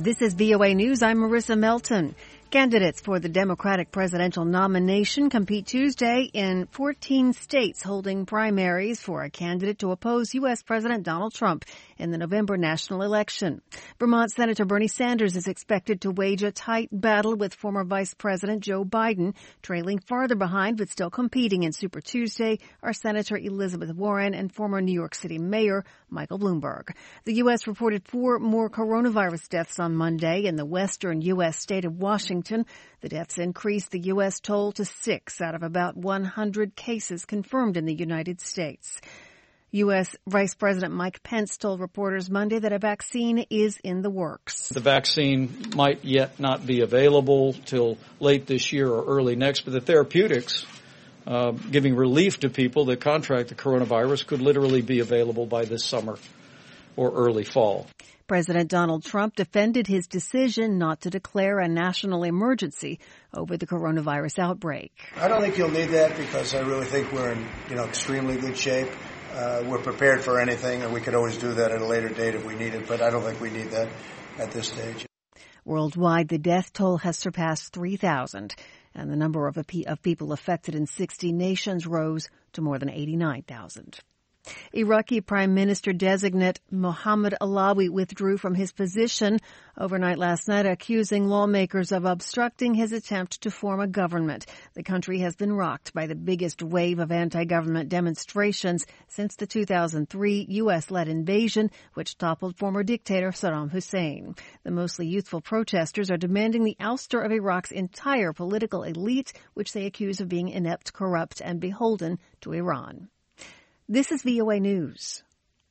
This is VOA News. I'm Marissa Melton. Candidates for the Democratic presidential nomination compete Tuesday in 14 states holding primaries for a candidate to oppose U.S. President Donald Trump in the November national election. Vermont Senator Bernie Sanders is expected to wage a tight battle with former Vice President Joe Biden. Trailing farther behind but still competing in Super Tuesday are Senator Elizabeth Warren and former New York City Mayor Michael Bloomberg. The U.S. reported 4 more coronavirus deaths on Monday in the western U.S. state of Washington. The deaths increased the U.S. toll to 6 out of about 100 cases confirmed in the United States. U.S. Vice President Mike Pence told reporters Monday that a vaccine is in the works. The vaccine might yet not be available till late this year or early next, but the therapeutics giving relief to people that contract the coronavirus could literally be available by this summer or early fall. President Donald Trump defended his decision not to declare a national emergency over the coronavirus outbreak. I don't think you'll need that because I really think we're in, extremely good shape. We're prepared for anything, and we could always do that at a later date if we need it, but I don't think we need that at this stage. Worldwide, the death toll has surpassed 3,000, and the number of people affected in 60 nations rose to more than 89,000. Iraqi Prime Minister-designate Mohammed Alawi withdrew from his position overnight last night, accusing lawmakers of obstructing his attempt to form a government. The country has been rocked by the biggest wave of anti-government demonstrations since the 2003 U.S.-led invasion, which toppled former dictator Saddam Hussein. The mostly youthful protesters are demanding the ouster of Iraq's entire political elite, which they accuse of being inept, corrupt, and beholden to Iran. This is VOA News.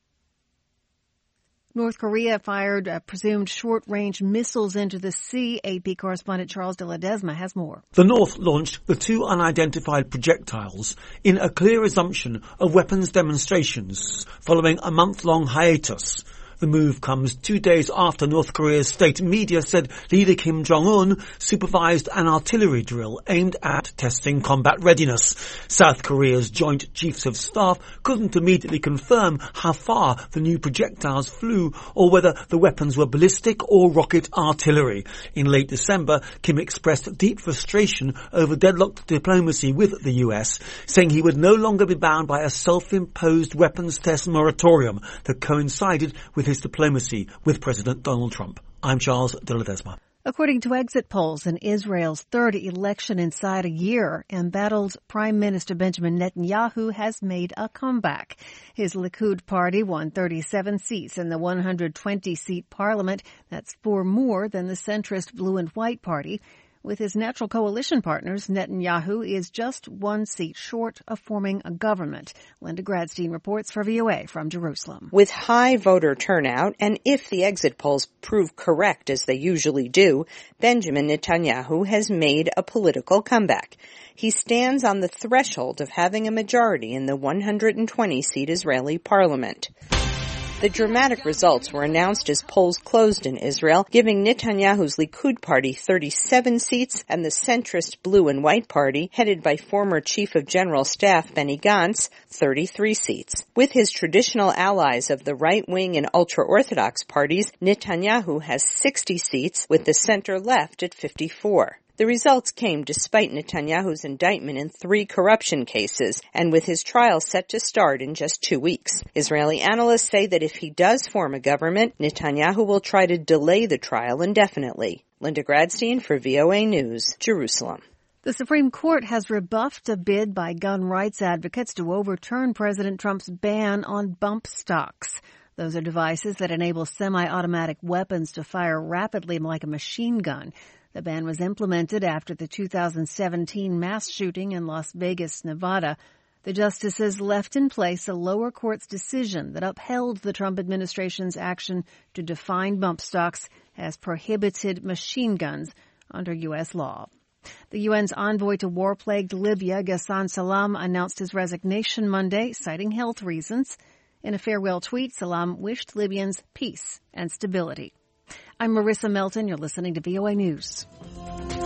North Korea fired presumed short-range missiles into the sea. AP correspondent Charles de Ledesma has more. The North launched the 2 unidentified projectiles in a clear assumption of weapons demonstrations following a month-long hiatus. The move comes 2 days after North Korea's state media said leader Kim Jong-un supervised an artillery drill aimed at testing combat readiness. South Korea's Joint Chiefs of Staff couldn't immediately confirm how far the new projectiles flew or whether the weapons were ballistic or rocket artillery. In late December, Kim expressed deep frustration over deadlocked diplomacy with the US, saying he would no longer be bound by a self-imposed weapons test moratorium that coincided with his diplomacy with President Donald Trump. I'm Charles de Ledesma. According to exit polls in Israel's third election inside a year, embattled Prime Minister Benjamin Netanyahu has made a comeback. His Likud party won 37 seats in the 120-seat parliament. That's 4 more than the centrist Blue and White Party. With his natural coalition partners, Netanyahu is just 1 seat short of forming a government. Linda Gradstein reports for VOA from Jerusalem. With high voter turnout, and if the exit polls prove correct as they usually do, Benjamin Netanyahu has made a political comeback. He stands on the threshold of having a majority in the 120-seat Israeli parliament. The dramatic results were announced as polls closed in Israel, giving Netanyahu's Likud party 37 seats and the centrist Blue and White Party, headed by former Chief of General Staff Benny Gantz, 33 seats. With his traditional allies of the right-wing and ultra-Orthodox parties, Netanyahu has 60 seats, with the center-left at 54. The results came despite Netanyahu's indictment in 3 corruption cases and with his trial set to start in just 2 weeks. Israeli analysts say that if he does form a government, Netanyahu will try to delay the trial indefinitely. Linda Gradstein for VOA News, Jerusalem. The Supreme Court has rebuffed a bid by gun rights advocates to overturn President Trump's ban on bump stocks. Those are devices that enable semi-automatic weapons to fire rapidly like a machine gun. The ban was implemented after the 2017 mass shooting in Las Vegas, Nevada. The justices left in place a lower court's decision that upheld the Trump administration's action to define bump stocks as prohibited machine guns under U.S. law. The UN's envoy to war-plagued Libya, Ghassan Salam, announced his resignation Monday, citing health reasons. In a farewell tweet, Salam wished Libyans peace and stability. I'm Marissa Melton. You're listening to VOA News.